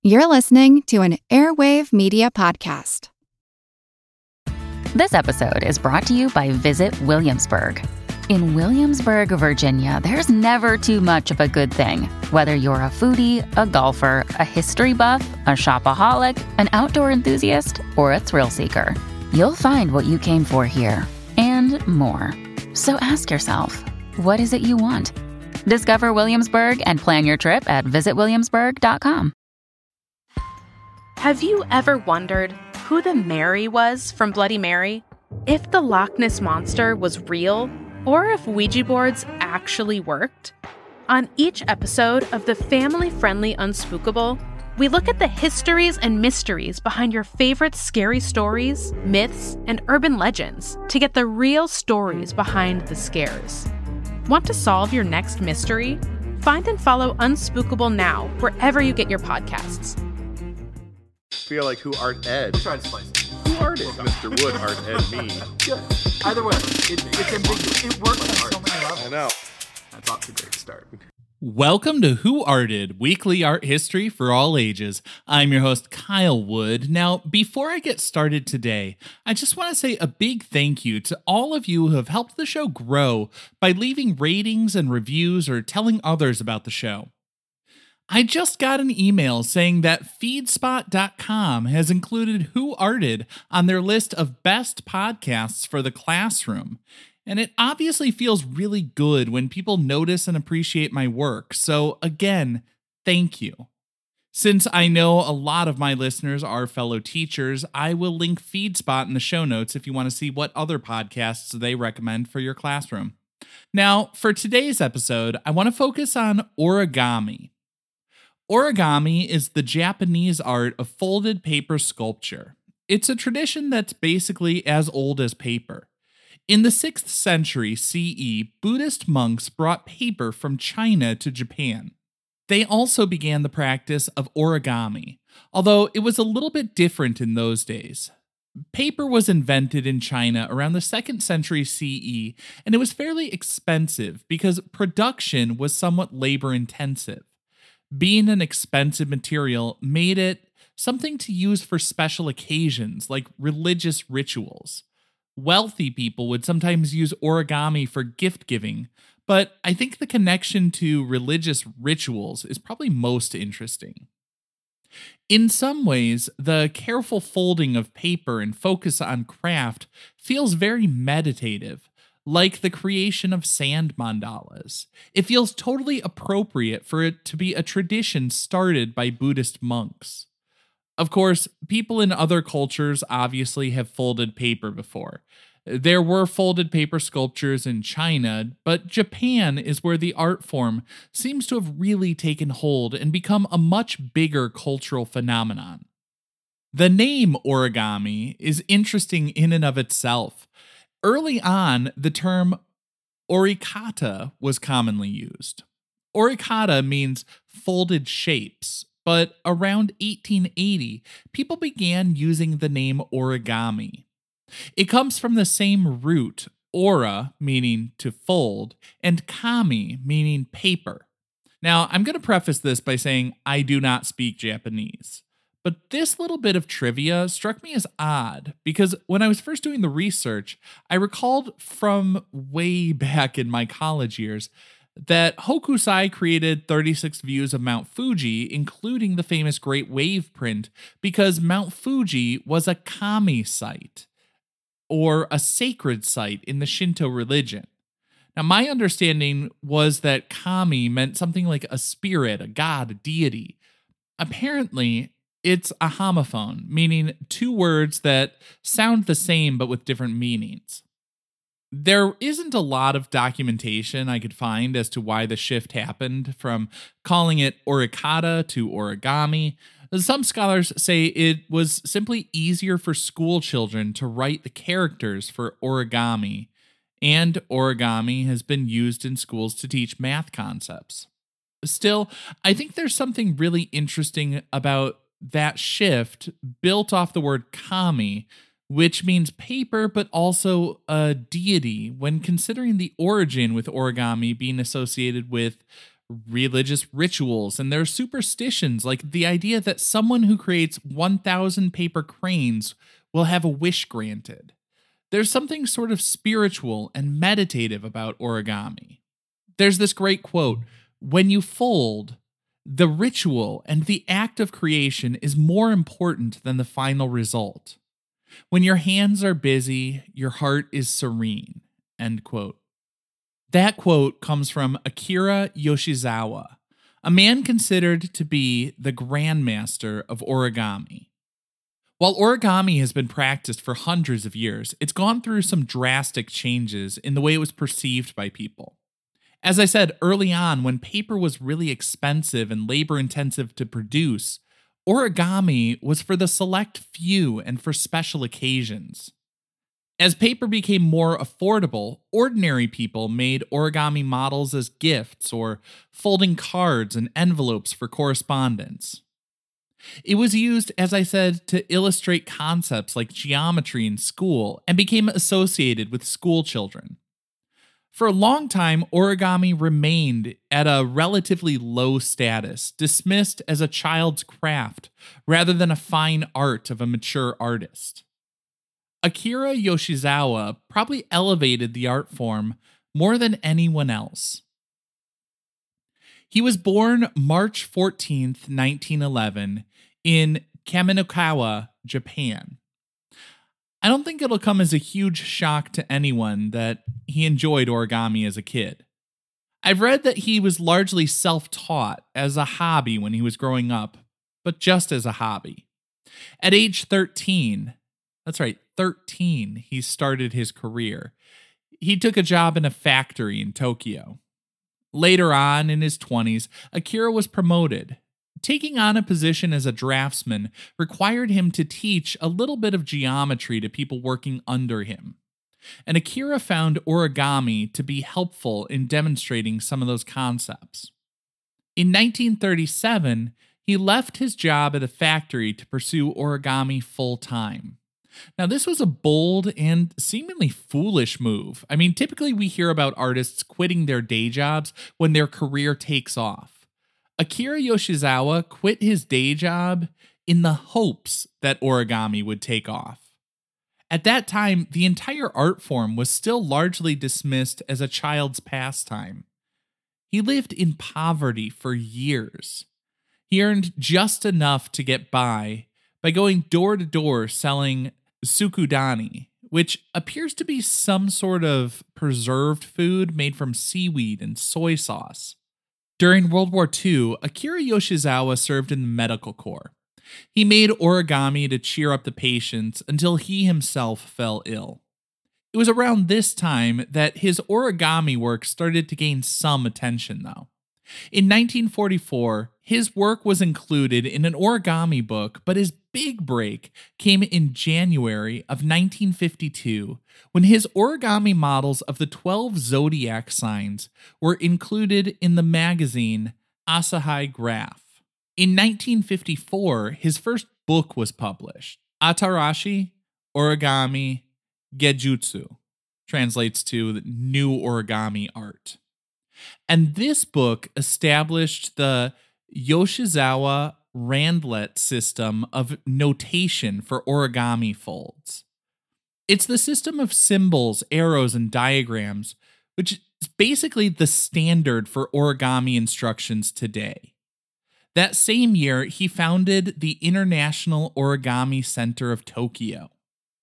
You're listening to an Airwave Media Podcast. This episode is brought to you by Visit Williamsburg. In Williamsburg, Virginia, there's never too much of a good thing. Whether you're a foodie, a golfer, a history buff, a shopaholic, an outdoor enthusiast, or a thrill seeker, you'll find what you came for here and more. So ask yourself, what is it you want? Discover Williamsburg and plan your trip at visitwilliamsburg.com. Have you ever wondered who the Mary was from Bloody Mary? If the Loch Ness Monster was real, or if Ouija boards actually worked? On each episode of the family-friendly Unspookable, we look at the histories and mysteries behind your favorite scary stories, myths, and urban legends to get the real stories behind the scares. Want to solve your next mystery? Find and follow Unspookable now, wherever you get your podcasts. Feel like who art Ed? We'll try to spice it. Who art it? Mr. Wood art Ed me. Good. Either way, it's ambiguous. It works on so many levels. I know. That's off to a great start. Welcome to Who Arted, weekly art history for all ages. I'm your host, Kyle Wood. Now, before I get started today, I just want to say a big thank you to all of you who have helped the show grow by leaving ratings and reviews or telling others about the show. I just got an email saying that Feedspot.com has included Who Arted on their list of best podcasts for the classroom. And it obviously feels really good when people notice and appreciate my work. So again, thank you. Since I know a lot of my listeners are fellow teachers, I will link Feedspot in the show notes if you want to see what other podcasts they recommend for your classroom. Now, for today's episode, I want to focus on origami. Origami is the Japanese art of folded paper sculpture. It's a tradition that's basically as old as paper. In the 6th century CE, Buddhist monks brought paper from China to Japan. They also began the practice of origami, although it was a little bit different in those days. Paper was invented in China around the 2nd century CE, and it was fairly expensive because production was somewhat labor-intensive. Being an expensive material made it something to use for special occasions like religious rituals. Wealthy people would sometimes use origami for gift giving, but I think the connection to religious rituals is probably most interesting. In some ways, the careful folding of paper and focus on craft feels very meditative, like the creation of sand mandalas. It feels totally appropriate for it to be a tradition started by Buddhist monks. Of course, people in other cultures obviously have folded paper before. There were folded paper sculptures in China, but Japan is where the art form seems to have really taken hold and become a much bigger cultural phenomenon. The name origami is interesting in and of itself. Early on, the term orikata was commonly used. Orikata means folded shapes, but around 1880, people began using the name origami. It comes from the same root, ora, meaning to fold, and kami, meaning paper. Now, I'm going to preface this by saying I do not speak Japanese. But this little bit of trivia struck me as odd because when I was first doing the research, I recalled from way back in my college years that Hokusai created 36 views of Mount Fuji, including the famous Great Wave print, because Mount Fuji was a kami site, or a sacred site in the Shinto religion. Now, my understanding was that kami meant something like a spirit, a god, a deity. Apparently, it's a homophone, meaning two words that sound the same but with different meanings. There isn't a lot of documentation I could find as to why the shift happened from calling it orikata to origami. Some scholars say it was simply easier for school children to write the characters for origami, and origami has been used in schools to teach math concepts. Still, I think there's something really interesting about that shift built off the word kami, which means paper but also a deity, when considering the origin with origami being associated with religious rituals and their superstitions, like the idea that someone who creates 1,000 paper cranes will have a wish granted. There's something sort of spiritual and meditative about origami. There's this great quote, "When you fold, the ritual and the act of creation is more important than the final result. When your hands are busy, your heart is serene." End quote. That quote comes from Akira Yoshizawa, a man considered to be the grandmaster of origami. While origami has been practiced for hundreds of years, it's gone through some drastic changes in the way it was perceived by people. As I said early on, when paper was really expensive and labor-intensive to produce, origami was for the select few and for special occasions. As paper became more affordable, ordinary people made origami models as gifts or folding cards and envelopes for correspondence. It was used, as I said, to illustrate concepts like geometry in school and became associated with school children. For a long time, origami remained at a relatively low status, dismissed as a child's craft rather than a fine art of a mature artist. Akira Yoshizawa probably elevated the art form more than anyone else. He was born March 14th, 1911, in Kaminokawa, Japan. I don't think it'll come as a huge shock to anyone that he enjoyed origami as a kid. I've read that he was largely self-taught as a hobby when he was growing up, but just as a hobby. At age 13, that's right, 13, he started his career. He took a job in a factory in Tokyo. Later on, in his 20s, Akira was promoted. Taking on a position as a draftsman required him to teach a little bit of geometry to people working under him. And Akira found origami to be helpful in demonstrating some of those concepts. In 1937, he left his job at a factory to pursue origami full-time. Now, this was a bold and seemingly foolish move. I mean, typically we hear about artists quitting their day jobs when their career takes off. Akira Yoshizawa quit his day job in the hopes that origami would take off. At that time, the entire art form was still largely dismissed as a child's pastime. He lived in poverty for years. He earned just enough to get by going door to door selling tsukudani, which appears to be some sort of preserved food made from seaweed and soy sauce. During World War II, Akira Yoshizawa served in the medical corps. He made origami to cheer up the patients until he himself fell ill. It was around this time that his origami work started to gain some attention, though. In 1944, his work was included in an origami book, but his big break came in January of 1952 when his origami models of the 12 zodiac signs were included in the magazine Asahi Graph. In 1954, his first book was published, Atarashi Origami Gejutsu, translates to New Origami Art. And this book established the Yoshizawa Randlet system of notation for origami folds. It's the system of symbols, arrows, and diagrams, which is basically the standard for origami instructions today. That same year, he founded the International Origami Center of Tokyo.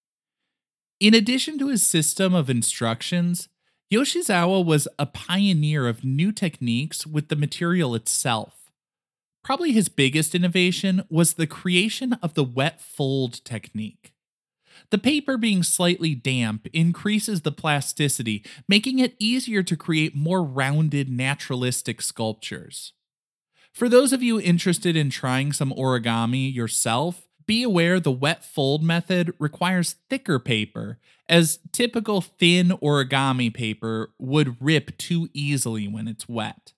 In addition to his system of instructions, Yoshizawa was a pioneer of new techniques with the material itself. Probably his biggest innovation was the creation of the wet fold technique. The paper being slightly damp increases the plasticity, making it easier to create more rounded, naturalistic sculptures. For those of you interested in trying some origami yourself, be aware the wet fold method requires thicker paper, as typical thin origami paper would rip too easily when it's wet.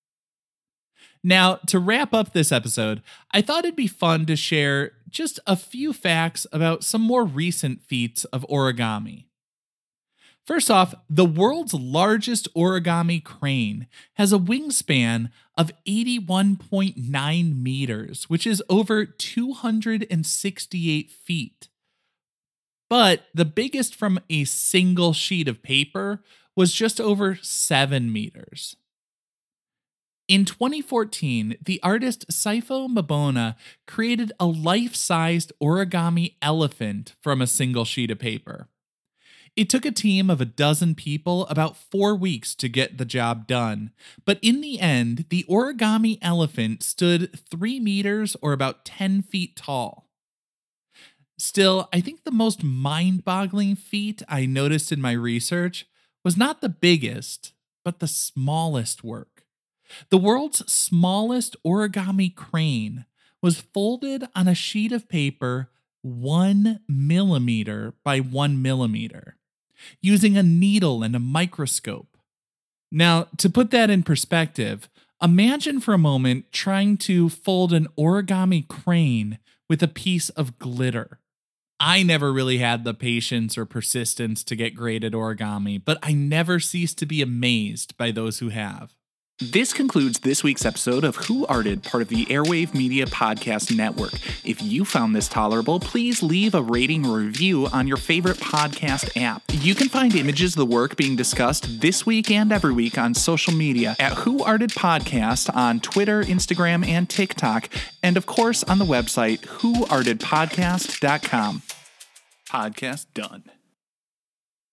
Now, to wrap up this episode, I thought it'd be fun to share just a few facts about some more recent feats of origami. First off, the world's largest origami crane has a wingspan of 81.9 meters, which is over 268 feet. But the biggest from a single sheet of paper was just over 7 meters. In 2014, the artist Saifo Mabona created a life-sized origami elephant from a single sheet of paper. It took a team of 12 people about 4 weeks to get the job done, but in the end, the origami elephant stood 3 meters or about 10 feet tall. Still, I think the most mind-boggling feat I noticed in my research was not the biggest, but the smallest work. The world's smallest origami crane was folded on a sheet of paper 1 millimeter by 1 millimeter, using a needle and a microscope. Now, to put that in perspective, imagine for a moment trying to fold an origami crane with a piece of glitter. I never really had the patience or persistence to get great at origami, but I never cease to be amazed by those who have. This concludes this week's episode of Who Arted, part of the Airwave Media Podcast Network. If you found this tolerable, please leave a rating or review on your favorite podcast app. You can find images of the work being discussed this week and every week on social media at Who Arted Podcast on Twitter, Instagram, and TikTok, and of course on the website whoartedpodcast.com. Podcast done.